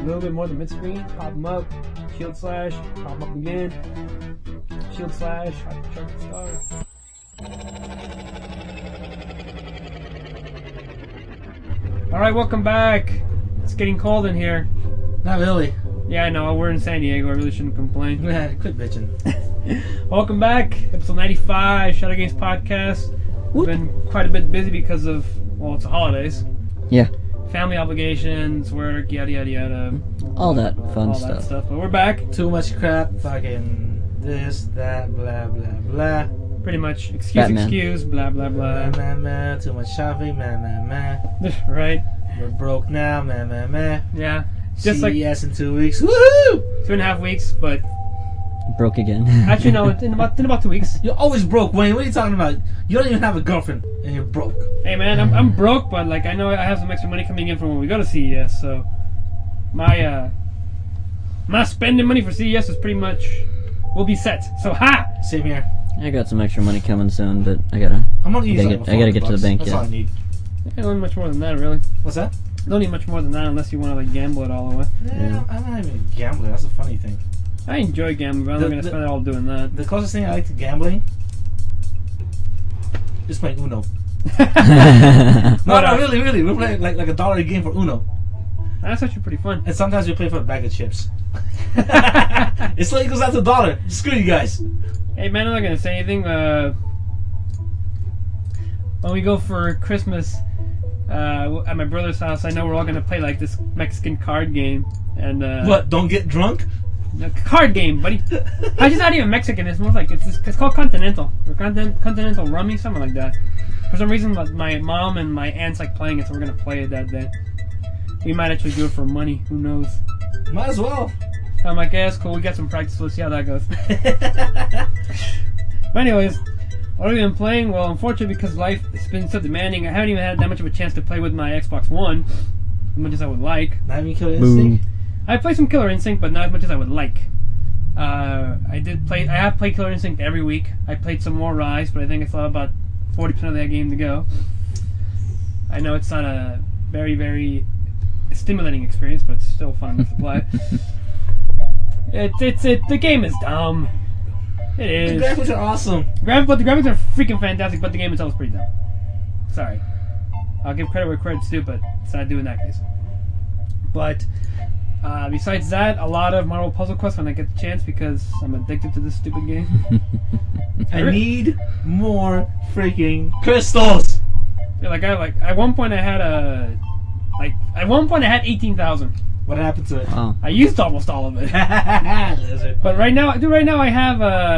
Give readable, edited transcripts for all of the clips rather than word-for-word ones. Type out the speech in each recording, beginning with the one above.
little bit more than mid-screen. Pop them up. Shield slash. Pop them up again. Shield slash. Hypercharge the star. Alright, welcome back. It's getting cold in here. Not really. Yeah, I know. We're in San Diego. I really shouldn't complain. Yeah, quit bitching. Welcome back. Episode 95, Shadow Games Podcast. We've been quite a bit busy because of, well, it's the holidays. Yeah. Family obligations, work, yada, yada, yada. All that fun all stuff. That stuff. But we're back. Too much crap, fucking this, that, blah, blah, blah. Pretty much. Excuse, Batman. excuse, blah, blah, blah. Too much shopping, Right. We're broke now, Yeah. Just like CES in 2 weeks. Woohoo! 2.5 weeks, but Broke again. actually no, in about 2 weeks. You're always broke, Wayne. What are you talking about? You don't even have a girlfriend, and you're broke. Hey man, I'm broke, but like I know I have some extra money coming in from when we go to CES, so my spending money for CES is pretty much will be set. So ha! Same here. I got some extra money coming soon, but I gotta I'm use I gotta get to the bank That's yet. all I need. I don't need much more than that, really. What's that? Don't need much more than that unless you want to like gamble it all away. Yeah, I'm not even a gambler. That's the funny thing. I enjoy gambling, but I'm not gonna spend it all doing that. The closest thing I like to gambling is playing Uno. No, really. We're playing like $1 a game for Uno. That's actually pretty fun. And sometimes we play for a bag of chips. It still equals out to $1. Screw you guys. Hey man, I'm not gonna say anything. When we go for Christmas at my brother's house, I know we're all gonna play like this Mexican card game. And What? Don't get drunk? a card game, buddy. It's just not even Mexican. It's more like it's called Continental or Continental Rummy, something like that. For some reason, my mom and my aunts like playing it, so we're gonna play it that day. We might actually do it for money. Who knows? Might as well. I'm like, yeah, it's cool. We got some practice. Let's see how that goes. But anyways, what have we been playing? Well, unfortunately, because life has been so demanding, I haven't even had that much of a chance to play with my Xbox One, as much as I would like. Not even Killer Boom. Instinct? I played some Killer Instinct, but not as much as I would like. I have played Killer Instinct every week. I played some more Rise, but I think it's about 40% of that game to go. I know it's not a very, very stimulating experience, but it's still fun to play. The game is dumb. It is. The graphics are awesome. The graphics are freaking fantastic, but the game itself is pretty dumb. Sorry. I'll give credit where credit's due, but it's not due in that case. But besides that, a lot of Marvel Puzzle Quest when I get the chance because I'm addicted to this stupid game. I need more freaking crystals. Yeah, at one point I had 18,000. What happened to it? Oh. I used almost all of it. Lizard. But right now I have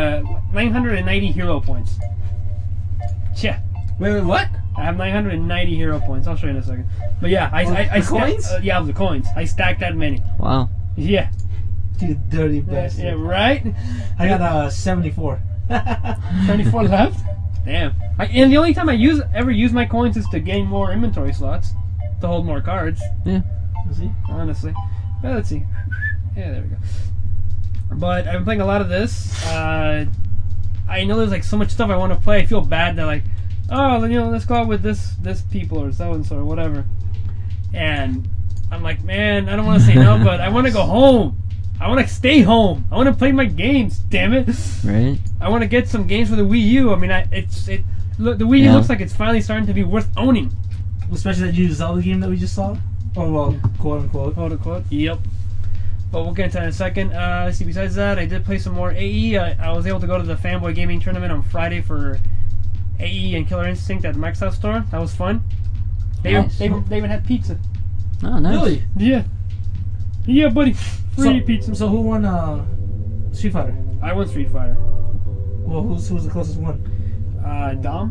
990 hero points. Yeah. Wait, what? I have 990 hero points. I'll show you in a second. But yeah, I The coins? Yeah, the coins. I stacked that many. Wow. Yeah. You dirty bastard. Yeah, right? I got 74. 24 left? Damn. And the only time I ever use my coins is to gain more inventory slots. To hold more cards. Yeah. See? Honestly. Well, let's see. Yeah, there we go. But I've been playing a lot of this. I know there's like so much stuff I want to play. I feel bad that like, oh, let's go out with this people or so and so or whatever. And I'm like, man, I don't want to say no, but I want to go home. I want to stay home. I want to play my games. Damn it! Right. I want to get some games for the Wii U. I mean, the Wii U looks like it's finally starting to be worth owning. Especially that new Zelda game that we just saw. Oh, well, quote unquote. Quote unquote. Yep. But we'll get into that in a second. Let's see, besides that, I did play some more AE. I was able to go to the Fanboy Gaming Tournament on Friday for AE and Killer Instinct at the Microsoft Store. That was fun. They even had pizza. Oh, nice. Really? Yeah. Yeah, buddy. Free pizza. So who won Street Fighter? I won Street Fighter. Well, who's the closest one? Dom.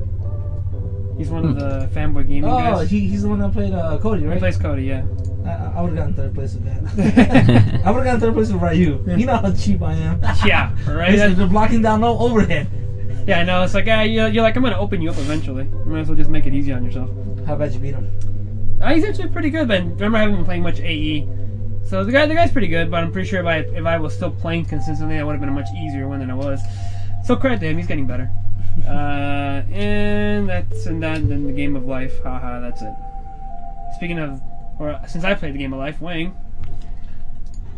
He's one of the Fanboy Gaming guys. Oh, he's the one that played Cody, right? He plays Cody, yeah. I would have gotten third place with that. I would have gotten third place with Ryu. You know how cheap I am. Yeah, right? They're blocking down no overhead. Yeah, I know. It's like, you're like, I'm going to open you up eventually. You might as well just make it easy on yourself. How about you beat him? He's actually pretty good, but remember I haven't been playing much AE. So the guy's pretty good, but I'm pretty sure if I was still playing consistently, that would have been a much easier one than I was. So credit to him, he's getting better. And then the game of life. Haha, that's it. Speaking of, since I played the game of life, Wayne,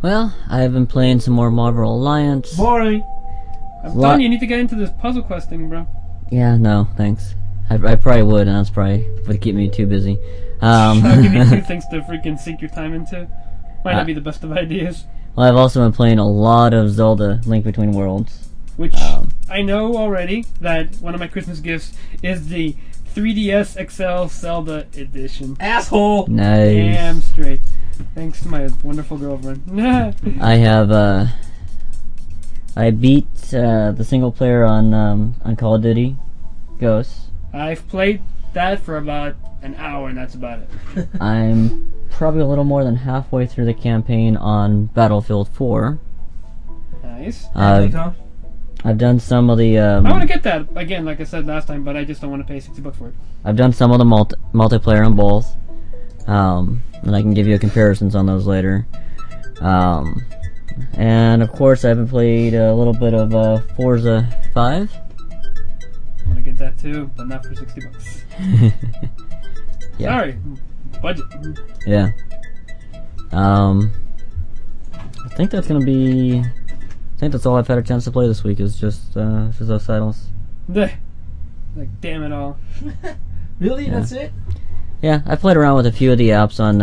Well, I've been playing some more Marvel Alliance. Boring. I'm telling you need to get into this Puzzle Quest thing, bro. Yeah, no, thanks. I probably would, and that's probably would keep me too busy. I'll give you 2 things to freaking sink your time into. Might not be the best of ideas. Well, I've also been playing a lot of Zelda Link Between Worlds. Which I know already that one of my Christmas gifts is the 3DS XL Zelda Edition. Asshole. Nice. Damn straight. Thanks to my wonderful girlfriend. I have, I beat the single player on Call of Duty Ghosts. I've played that for about an hour, and that's about it. I'm probably a little more than halfway through the campaign on Battlefield 4. Nice. I've done some of the. I want to get that again, like I said last time, but I just don't want to pay $60 for it. I've done some of the multiplayer on both, and I can give you comparisons on those later. And of course, I haven't played a little bit of Forza 5. I want to get that too, but not for $60. Yeah. Sorry, budget. Yeah. I think that's gonna be. I think that's all I've had a chance to play this week is just those titles. Like, damn it all. Really? Yeah. That's it? Yeah, I played around with a few of the apps on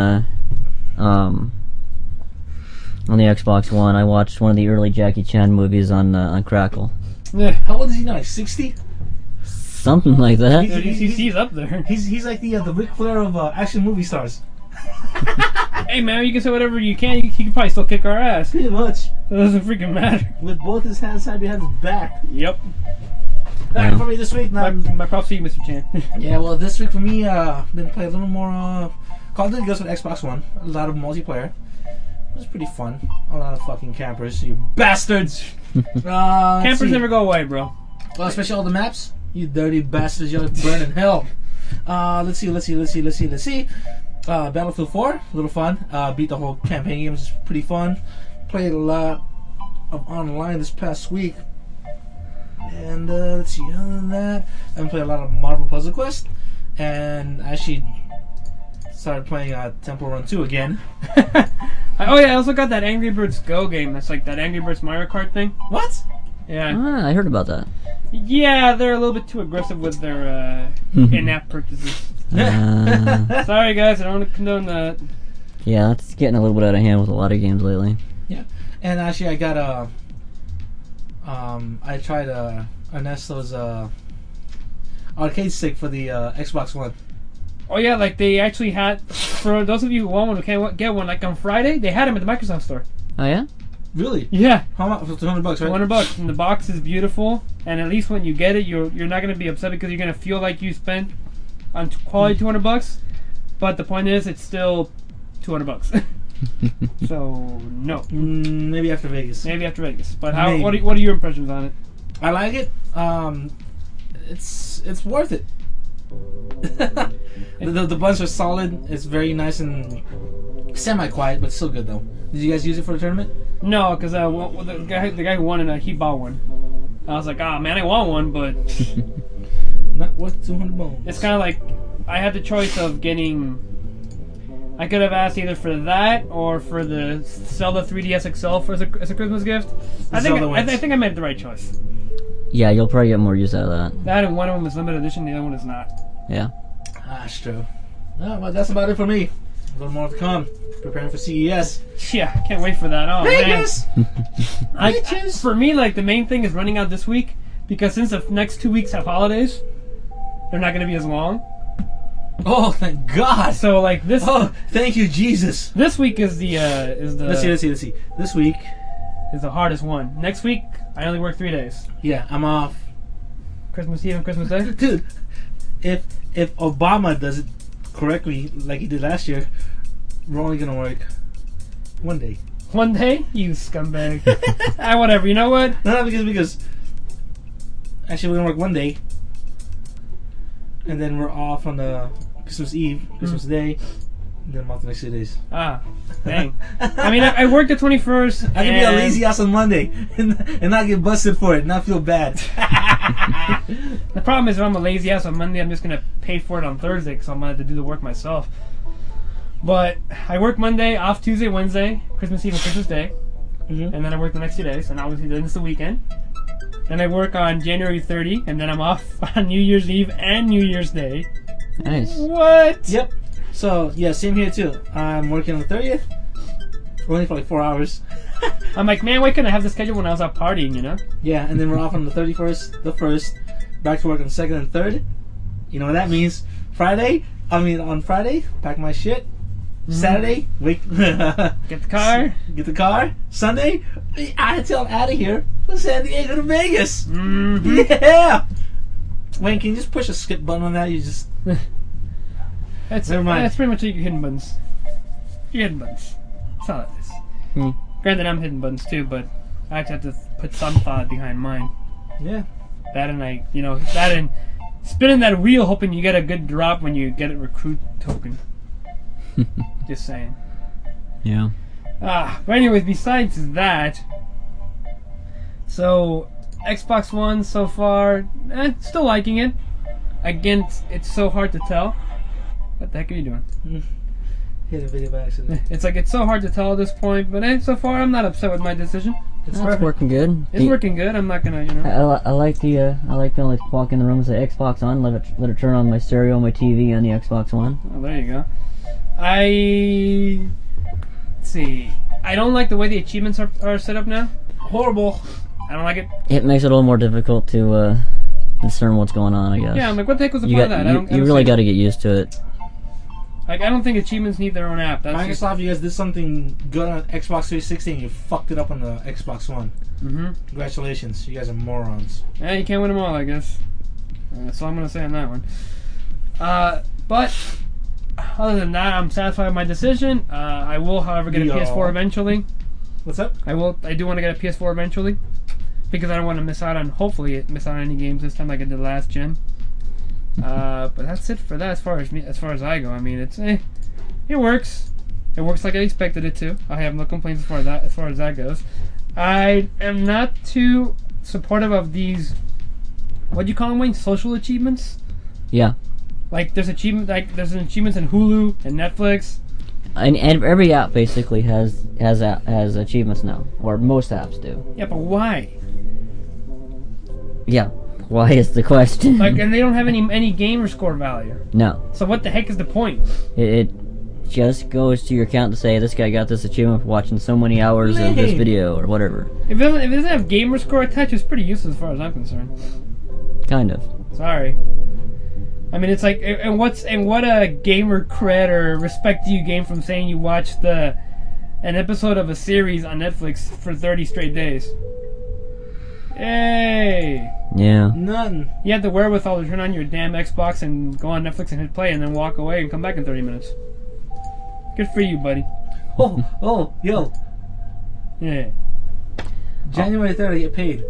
the Xbox One. I watched one of the early Jackie Chan movies on Crackle. How old is he now? Like 60? Something like that. He's up there. He's like the Ric Flair of action movie stars. Hey man, you can say whatever you can. He can probably still kick our ass. Pretty much. It doesn't freaking matter. With both his hands side behind his back. Yep. Back for me this week. My props to you, Mr. Chan. Yeah, well, this week for me, been playing a little more Call of Duty Ghosts on Xbox One. A lot of multiplayer. It was pretty fun. A lot of fucking campers, you bastards. Campers never go away, bro. Well, especially all the maps. You dirty bastards, you'll burn in hell. Let's see. Battlefield 4, a little fun. Beat the whole campaign game, which is pretty fun. Played a lot of online this past week. And let's see, other than that, I've played a lot of Marvel Puzzle Quest. And actually started playing Temple Run 2 again. Oh yeah, I also got that Angry Birds Go game. That's like that Angry Birds Mario Kart thing. What? Yeah. Ah, I heard about that. Yeah, they're a little bit too aggressive with their in-app purchases. Sorry guys, I don't want to condone that. Yeah, that's getting a little bit out of hand with a lot of games lately. Yeah. And actually I got I tried Ernesto's arcade stick for the Xbox One. Oh yeah, like they actually had, for those of you who want one who can't get one, like on Friday, they had them at the Microsoft store. Oh yeah? Really? Yeah. How much? For $200, right? $200, and the box is beautiful. And at least when you get it, you're not gonna be upset because you're gonna feel like you spent on quality $200. But the point is, it's still $200. So no. Maybe after Vegas. Maybe after Vegas. But how? What are your impressions on it? I like it. It's worth it. the buttons are solid. It's very nice and semi-quiet, but still good though. Did you guys use it for the tournament? No, because the guy who won it, he bought one. I was like, man, I want one, but not worth 200 bones. It's kind of like I had the choice of getting. I could have asked either for that or for the Zelda 3DS XL as a Christmas gift. I think I made the right choice. Yeah, you'll probably get more use out of that. That and one of them is limited edition, the other one is not. Yeah. That's true. Well, that's about it for me. A little more to come. Preparing for CES. Yeah, can't wait for that. Oh Vegas! man. For me, like the main thing is running out this week because since the next 2 weeks have holidays, they're not going to be as long. Oh, thank God! So like this. Oh, thank you, Jesus. This week is the. Let's see. This week is the hardest one. Next week, I only work 3 days. Yeah, I'm off. Christmas Eve and Christmas Day. Dude, if Obama does it correctly like he did last year, we're only gonna work 1 day. 1 day? You scumbag. Whatever. You know what? No, because actually we're gonna work 1 day, and then we're off on the Christmas Eve, Christmas Day, and then I'm off the next 2 days. Dang. I mean, I worked the 21st. I can be a lazy ass on Monday and not get busted for it, not feel bad. The problem is if I'm a lazy ass on Monday, I'm just going to pay for it on Thursday because I'm going to have to do the work myself. But I work Monday, off Tuesday, Wednesday, Christmas Eve and Christmas Day, Mhm. and then I work the next 2 days, and obviously then it's the weekend. Then I work on January 30, and then I'm off on New Year's Eve and New Year's Day. Nice. What? Yep. So yeah, same here too. I'm working on the 30th. Only for like 4 hours. I'm like, man, why couldn't I have the schedule when I was out partying, you know? Yeah, and then we're off on the 31st, the 1st, back to work on the 2nd and 3rd. You know what that means? On Friday, pack my shit. Saturday, wake, Get the car. get the car. Sunday, I'm out of here from San Diego to Vegas. Mm-hmm. Yeah. Wayne, can you just push a skip button on that? You just That's, Never mind. That's pretty much your hidden buttons. Your hidden buttons. That's all it is. Hmm. Granted, I'm hidden buttons too, but I actually have to put some thought behind mine. yeah. That and spinning that wheel hoping you get a good drop when you get a recruit token. Just saying. Yeah. But anyways, besides that, so Xbox One so far, still liking it. Again, it's so hard to tell. What the heck are you doing? Hit a video by accident. It's like it's so hard to tell at this point, but so far I'm not upset with my decision. It's That's perfect. working good. It's working good. I'm not gonna, you know. I like the I like being able to walk in the room with the Xbox on, let it turn on my stereo, my TV, on the Xbox One. Oh, there you go. Let's see. I don't like the way the achievements are set up now. Horrible. I don't like it. It makes it a little more difficult to discern what's going on, I guess. Yeah, I'm like, what the heck was the you point got, of that? I you don't really see got it. to get used to it. Like, I don't think achievements need their own app. That's Microsoft, you guys did something good on Xbox 360 and you fucked it up on the Xbox One. Mm-hmm. Congratulations. You guys are morons. Yeah, you can't win them all, I guess. That's all I'm gonna say on that one. But other than that, I'm satisfied with my decision. I will, however, get a Yeah. PS4 eventually. What's up? I do want to get a PS4 eventually because I don't want to miss out on any games this time like I did last gen. But that's it for that as far as I go. I mean, it works. It works like I expected it to. I have no complaints as far as that goes. I am not too supportive of these. What do you call them, Wayne? Social achievements. Yeah. Like there's achievements in Hulu and Netflix. And every app basically has achievements now, or most apps do. Yeah, but why? Yeah. Why is the question? Like, and they don't have any gamer score value. No. So what the heck is the point? It just goes to your account to say this guy got this achievement for watching so many hours of this Lame. video or whatever. If it doesn't have gamer score attached, it's pretty useless as far as I'm concerned. Kind of. Sorry. I mean, it's like, and what a gamer cred or respect do you gain from saying you watched an episode of a series on Netflix for 30 straight days? Yay! Yeah. None. You had the wherewithal to turn on your damn Xbox and go on Netflix and hit play and then walk away and come back in 30 minutes. Good for you, buddy. Yo. Yeah. January 3rd, I get paid.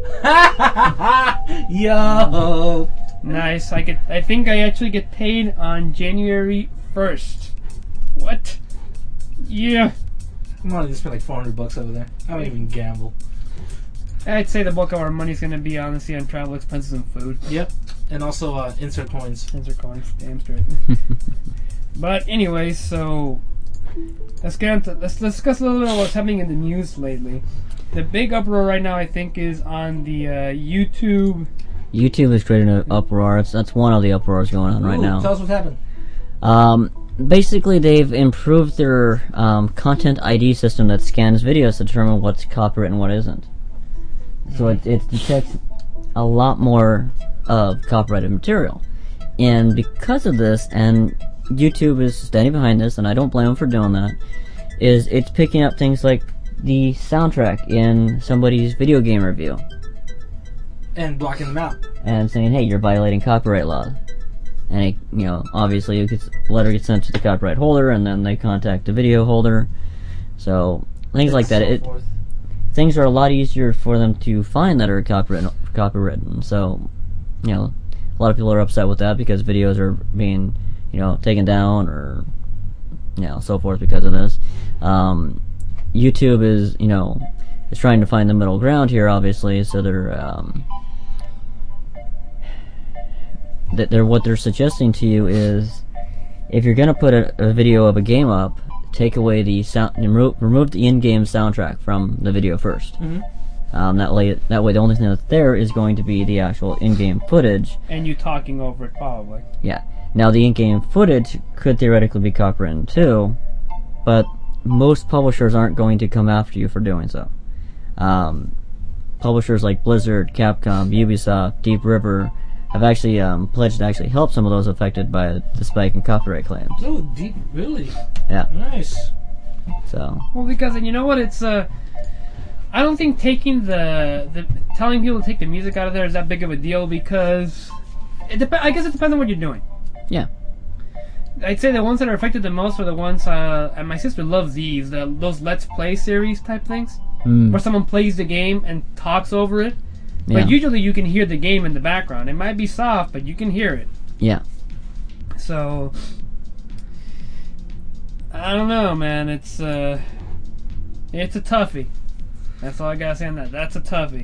Yo. Nice. I think I actually get paid on January 1st. What? Yeah. I'm only just spent like $400 over there. I don't even gamble. I'd say the bulk of our money's gonna be honestly on travel expenses and food. Yep. And also insert coins. Those are coins, damn straight. But anyways, so let's discuss a little bit of what's happening in the news lately. The big uproar right now, I think, is on the YouTube. YouTube is creating an uproar. That's one of the uproars going on right Ooh, now. Tell us what happened. Basically, they've improved their content ID system that scans videos to determine what's copyright and what isn't. So it detects a lot more of copyrighted material. And because of this, and YouTube is standing behind this, and I don't blame them for doing that, is it's picking up things like the soundtrack in somebody's video game review And blocking them out. and saying, hey, you're violating copyright law. And it, obviously a letter gets sent to the copyright holder, and then they contact the video holder. So things like that. So forth. Things are a lot easier for them to find that are copywritten. So, a lot of people are upset with that because videos are being, taken down or, so forth because of this. YouTube is, is trying to find the middle ground here, obviously. So what they're suggesting to you is, if you're gonna put a video of a game up, take away the sound, remove the in-game soundtrack from the video first. That way, the only thing that's there is going to be the actual in-game footage. And you talking over it, probably. Yeah. Now, the in-game footage could theoretically be copywritten too, but most publishers aren't going to come after you for doing so. Publishers like Blizzard, Capcom, Ubisoft, Deep River have actually pledged to actually help some of those affected by the spike in copyright claims. Oh, deep, really? Yeah. Nice. So. Well, because you know what, it's I don't think taking the telling people to take the music out of there is that big of a deal because I guess it depends on what you're doing. Yeah. I'd say the ones that are affected the most are the ones, and my sister loves those Let's Play series type things, where someone plays the game and talks over it. Yeah. But usually you can hear the game in the background. It might be soft, but you can hear it. Yeah. So, I don't know, man. It's a toughie. That's all I gotta say on that. That's a toughie.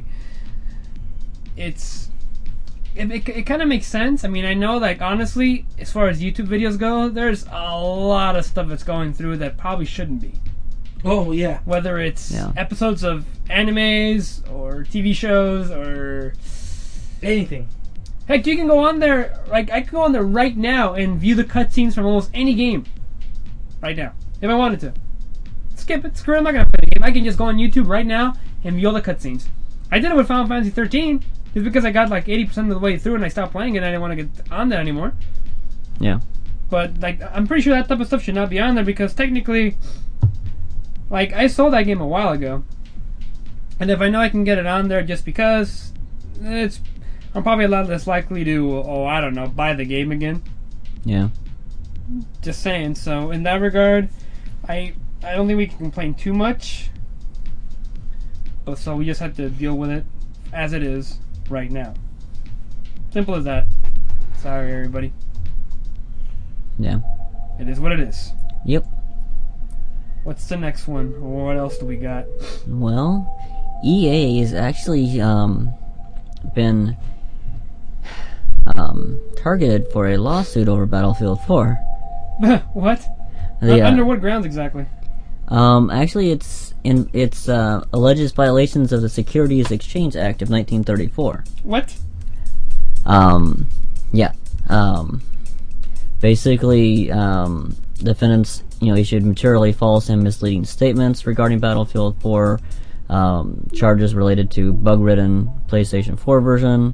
It kind of makes sense. I mean, I know, like, honestly, as far as YouTube videos go, there's a lot of stuff that's going through that probably shouldn't be. Oh, yeah. Whether it's episodes of animes or TV shows or anything. Heck, you can go on there. Like, I can go on there right now and view the cutscenes from almost any game. Right now, if I wanted to. Skip it. Screw it. I'm not gonna play the game. I can just go on YouTube right now and view all the cutscenes. I did it with Final Fantasy 13. It's because I got like 80% of the way through and I stopped playing it and I didn't want to get on that anymore. Yeah. But like, I'm pretty sure that type of stuff should not be on there because technically, like, I sold that game a while ago, and if I know I can get it on there just because, I'm probably a lot less likely to, I don't know, buy the game again. Yeah. Just saying. So in that regard, I don't think we can complain too much. But so we just have to deal with it as it is right now. Simple as that. Sorry, everybody. Yeah. It is what it is. Yep. What's the next one? Or what else do we got? Well, EA has actually been targeted for a lawsuit over Battlefield 4. What? Under what grounds exactly? Actually, it's alleges violations of the Securities Exchange Act of 1934. What? Yeah. Basically, defendants, issued materially false and misleading statements regarding Battlefield 4, charges related to bug-ridden PlayStation 4 version.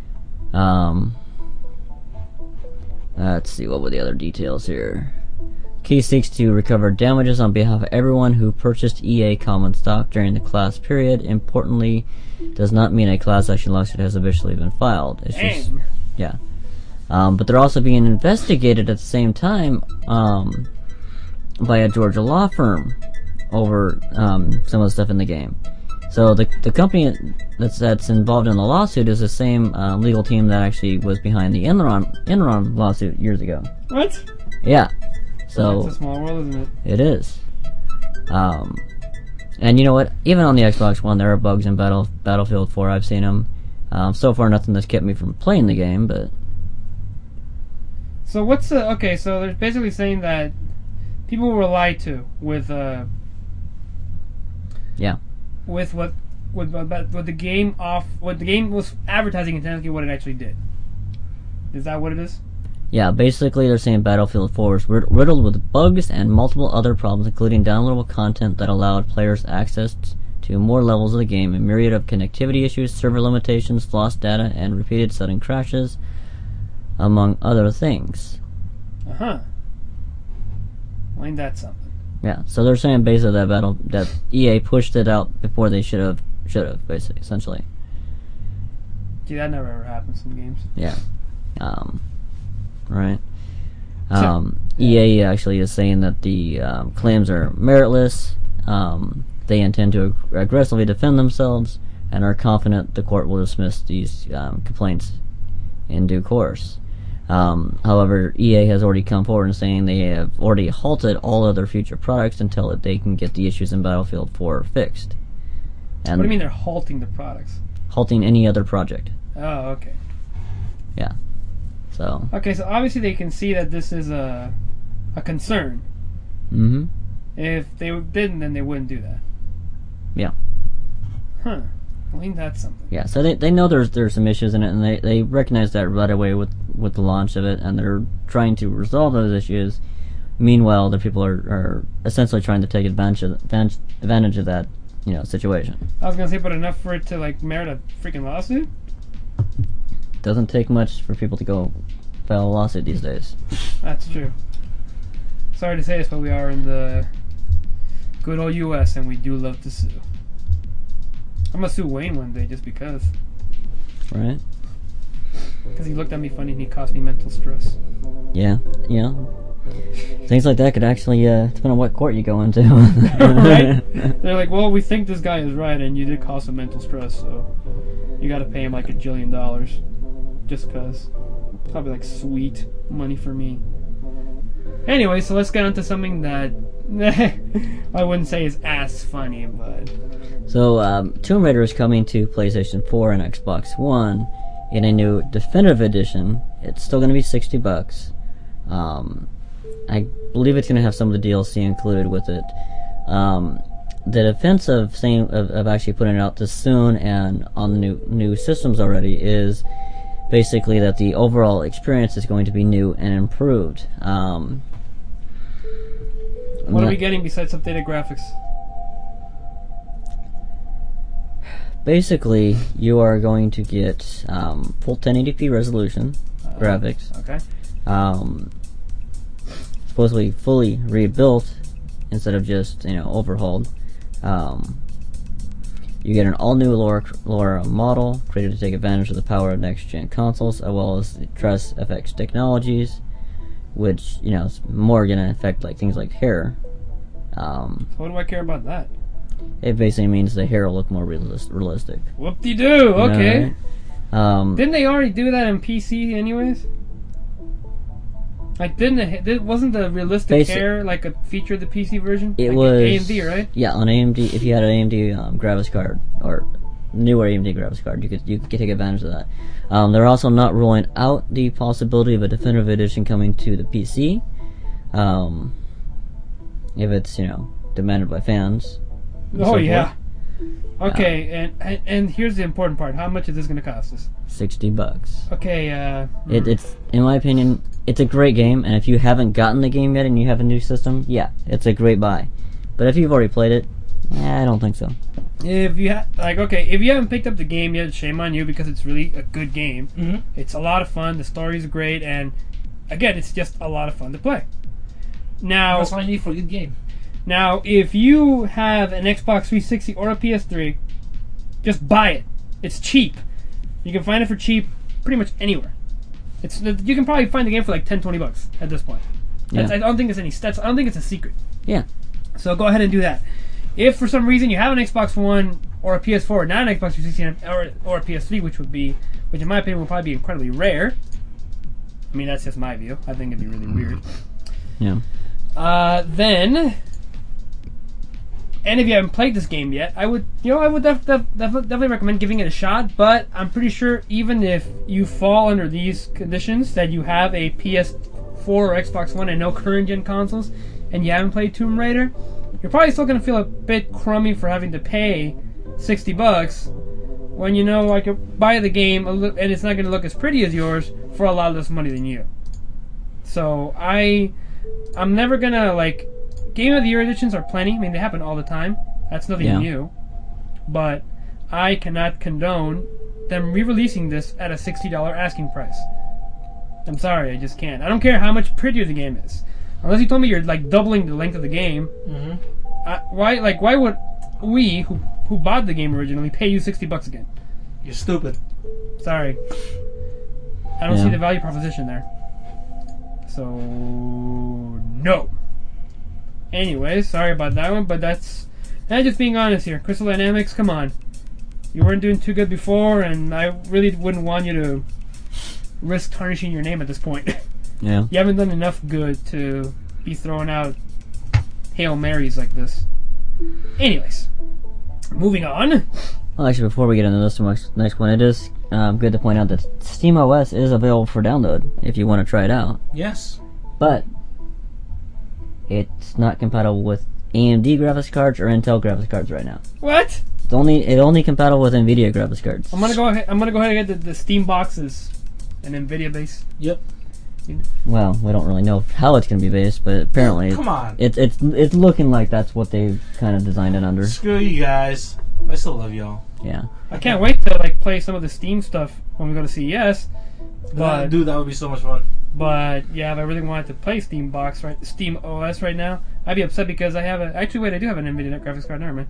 Let's see, what were the other details here? Case seeks to recover damages on behalf of everyone who purchased EA common stock during the class period. Importantly, does not mean a class action lawsuit has officially been filed. It's just, yeah. But they're also being investigated at the same time by a Georgia law firm over some of the stuff in the game. So the company that's involved in the lawsuit is the same legal team that actually was behind the Enron lawsuit years ago. What? Yeah. So that's a small world, isn't it? It is. And you know what? Even on the Xbox One, there are bugs in Battlefield 4. I've seen them. So far, nothing that's kept me from playing the game, but... So what's the... Okay, so they're basically saying that people were lied to with... Yeah. With the game what the game was advertising intensely what it actually did. Is that what it is? Yeah, basically they're saying Battlefield 4 is riddled with bugs and multiple other problems, including downloadable content that allowed players access to more levels of the game, a myriad of connectivity issues, server limitations, lost data, and repeated sudden crashes, among other things. Uh-huh. Ain't that something? Yeah, so they're saying basically that EA pushed it out before they should have, basically, essentially. Gee, that never ever happens in games. Yeah. Right. EA actually is saying that the claims are meritless. They intend to aggressively defend themselves and are confident the court will dismiss these complaints in due course. However, EA has already come forward and saying they have already halted all other future products until they can get the issues in Battlefield 4 fixed. And what do you mean they're halting the products? Halting any other project. Oh, okay. Yeah. So. Okay, so obviously they can see that this is a concern. Mm-hmm. If they didn't, then they wouldn't do that. Yeah. Huh. I think that's something. Yeah, so they know there's some issues in it, and they recognize that right away with the launch of it, and they're trying to resolve those issues. Meanwhile, the people are essentially trying to take advantage of that, situation. I was gonna say, but enough for it to like merit a freaking lawsuit? Doesn't take much for people to go file a lawsuit these days. That's true. Sorry to say this, but we are in the good old U.S. and we do love to sue. I'm gonna sue Wayne one day just because. Right? Because he looked at me funny and he caused me mental stress. Yeah, things like that could actually depend on what court you go into. Right? They're like, well, we think this guy is right and you did cause some mental stress, so you gotta pay him like $1 jillion. Just because. Probably like sweet money for me. Anyway, so let's get on to something that I wouldn't say is as funny, but... So, Tomb Raider is coming to PlayStation 4 and Xbox One in a new Definitive Edition. It's still going to be $60. I believe it's going to have some of the DLC included with it. The defense of actually putting it out this soon and on the new systems already is basically that the overall experience is going to be new and improved. What are we getting besides updated graphics? Basically, you are going to get full 1080p resolution graphics. Okay. Supposedly fully rebuilt instead of just overhauled. You get an all-new Laura model created to take advantage of the power of next-gen consoles, as well as the Dress FX technologies, which is more going to affect things like hair. So what do I care about that? It basically means the hair will look more realistic. Whoop-de-doo, okay. Right? Didn't they already do that in PC anyways? Like, wasn't the realistic hair like a feature of the PC version? It like was AMD, right? Yeah, on AMD. If you had an AMD graphics card or newer AMD graphics card, you could take advantage of that. They're also not ruling out the possibility of a definitive edition coming to the PC, if it's demanded by fans. Oh yeah. Okay, and here's the important part. How much is this going to cost us? $60. Okay. It's in my opinion, it's a great game, and if you haven't gotten the game yet and you have a new system, yeah, it's a great buy. But if you've already played it, I don't think so. If you if you haven't picked up the game yet, shame on you because it's really a good game. Mm-hmm. It's a lot of fun. The story's great, and again, it's just a lot of fun to play. Now, that's all you need for a good game. Now, if you have an Xbox 360 or a PS3, just buy it. It's cheap. You can find it for cheap pretty much anywhere. You can probably find the game for like $10-20 at this point. Yeah. I don't think it's I don't think it's a secret. Yeah. So go ahead and do that. If for some reason you have an Xbox One or a PS4, not an Xbox 360 or a PS3, which in my opinion would probably be incredibly rare. I mean, that's just my view. I think it'd be really weird. Yeah. Then. And if you haven't played this game yet, I would definitely recommend giving it a shot. But I'm pretty sure even if you fall under these conditions, that you have a PS4 or Xbox One and no current gen consoles, and you haven't played Tomb Raider, you're probably still gonna feel a bit crummy for having to pay $60 when I could buy the game and it's not gonna look as pretty as yours for a lot less money than you. So I'm never gonna Game of the Year editions are plenty. I mean, they happen all the time. That's nothing new. But I cannot condone them re-releasing this at a $60 asking price. I'm sorry, I just can't. I don't care how much prettier the game is. Unless you told me you're doubling the length of the game. Mm-hmm. Why would we, who bought the game originally, pay you $60 again? You're stupid. Sorry. I don't see the value proposition there. So, no. Anyway, sorry about that one, but that's just being honest here. Crystal Dynamics, come on. You weren't doing too good before, and I really wouldn't want you to risk tarnishing your name at this point. Yeah. You haven't done enough good to be throwing out Hail Marys like this. Anyways, moving on. Well, actually, before we get into this next one, it is good to point out that SteamOS is available for download if you want to try it out. Yes. But it's not compatible with AMD graphics cards or Intel graphics cards right now. What? It's only compatible with NVIDIA graphics cards. I'm gonna go ahead and get the Steam boxes, an NVIDIA base. Yep. Well, we don't really know how it's going to be based, but apparently Come on. it's looking like that's what they've kind of designed it under. Screw you guys. I still love y'all. Yeah. I can't wait to like play some of the Steam stuff when we go to CES. But Dude, that would be so much fun. But yeah, if I really wanted to play Steam OS right now, I'd be upset because I have I do have an NVIDIA graphics card. Never mind.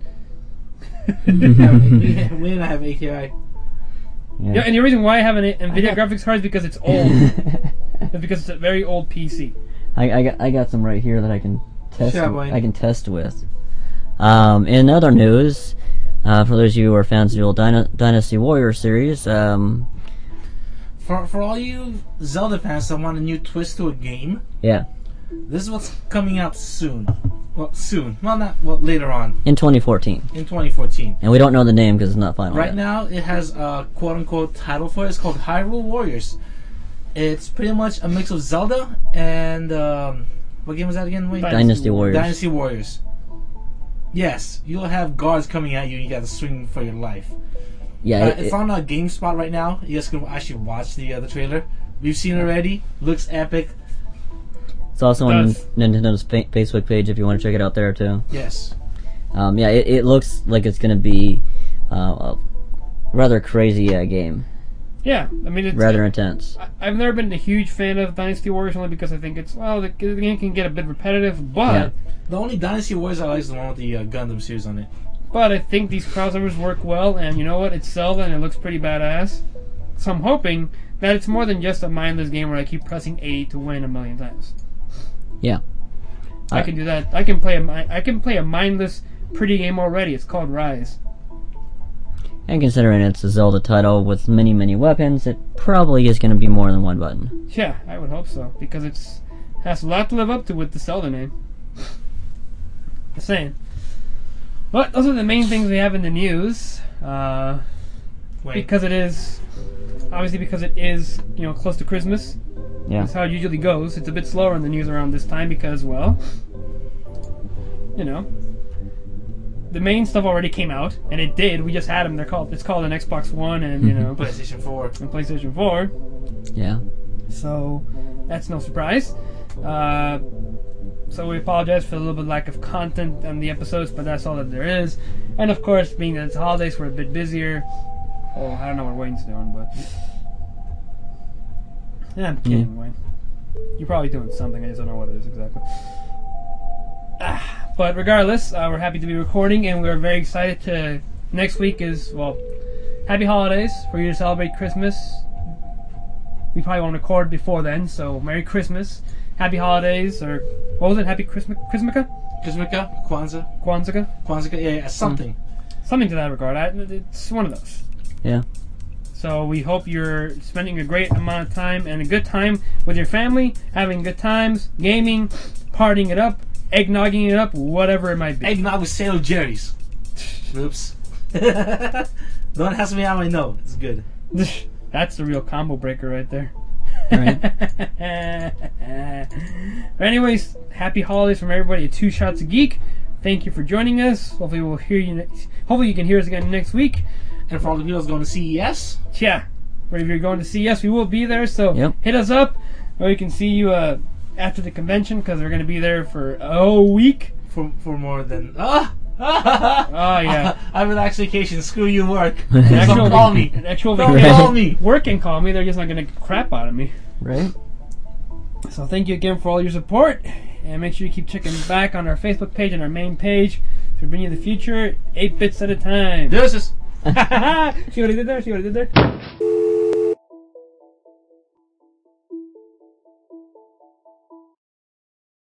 We didn't have ATI. Yeah, and the reason why I have an NVIDIA graphics card is because it's old. It's because it's a very old PC. I got some right here that I can test. Sure, Wayne. I can test with. In other news, for those of you who are fans of the old Dynasty Warriors series, For all you Zelda fans that want a new twist to a game, yeah, this is what's coming out soon. Well, soon. Well, later on. in 2014, In 2014. and we don't know the name because it's not final Right yet. now, it has a quote-unquote title for it. It's called Hyrule Warriors. It's pretty much a mix of Zelda and, what game was that again, Wayne? Dynasty Warriors. Dynasty Warriors. Yes, you'll have guards coming at you and you gotta swing for your life. Yeah, It's on GameSpot right now. You guys can actually watch the trailer. We've seen it already. Looks epic. it's also on does. Nintendo's Facebook page if you want to check it out there too. Yes. Yeah, it looks like it's going to be a rather crazy game, Yeah, I mean, it's rather intense. I've never been a huge fan of Dynasty Warriors only because I think the game can get a bit repetitive, but Yeah. The only Dynasty Warriors I like is the one with the Gundam series on it. but I think these crossovers work well, and you know what? It's Zelda and it looks pretty badass. So I'm hoping that it's more than just a mindless game where I keep pressing A to win a million times. Yeah. I can do that. I can play a mindless, pretty game already. It's called Rise. And considering it's a Zelda title with many, many weapons, it probably is going to be more than one button. Yeah, I would hope so because has a lot to live up to with the Zelda name. Just saying. But those are the main things we have in the news. Because it is close to Christmas. Yeah. That's how it usually goes. It's a bit slower in the news around this time because, well, the main stuff already came out, and it did. We just had them. It's called an Xbox One and PlayStation 4. and PlayStation 4. Yeah. So that's no surprise. So we apologize for a little bit lack of content on the episodes, but that's all that there is. And of course, being that it's holidays, we're a bit busier. Oh, I don't know what Wayne's doing, but yeah, I'm kidding, Wayne. You're probably doing something. I just don't know what it is exactly. But regardless, we're happy to be recording, and we're very excited to. Next week is happy holidays for you to celebrate Christmas. We probably won't record before then, so Merry Christmas, Happy Holidays, or what was it? Happy Christmaka? Kwanzaa? Kwanzaa? Yeah, something. Something to that regard. It's one of those. Yeah. So we hope you're spending a great amount of time and a good time with your family, having good times, gaming, partying it up, eggnogging it up, whatever it might be. Eggnog with Sailor Jerry's. Oops. Don't ask me how I know. It's good. That's the real combo breaker right there. Right. But anyways, happy holidays from everybody at Two Shots of Geek. Thank you for joining us. Hopefully we'll hear you. Hopefully you can hear us again next week. And for all the people going to CES, Yeah, or if you're going to CES, we will be there. So Yep. hit us up, or we can see you after the convention because we're going to be there for a week. for more than Oh yeah. I have an vacation. Screw you, work. Actual Don't call me. Actual Don't vacation. call me. Work can call me. They're just not going to crap out of me. Right? So thank you again for all your support, and make sure you keep checking back on our Facebook page and our main page to bring you the future 8 bits at a time. This is. See what I did there? See what I did there?